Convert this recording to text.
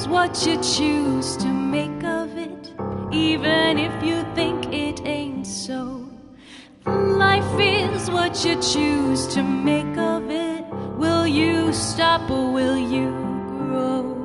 is what you choose to make of it, even if you think it ain't so. Life is what you choose to make of it. Will you stop or will you grow?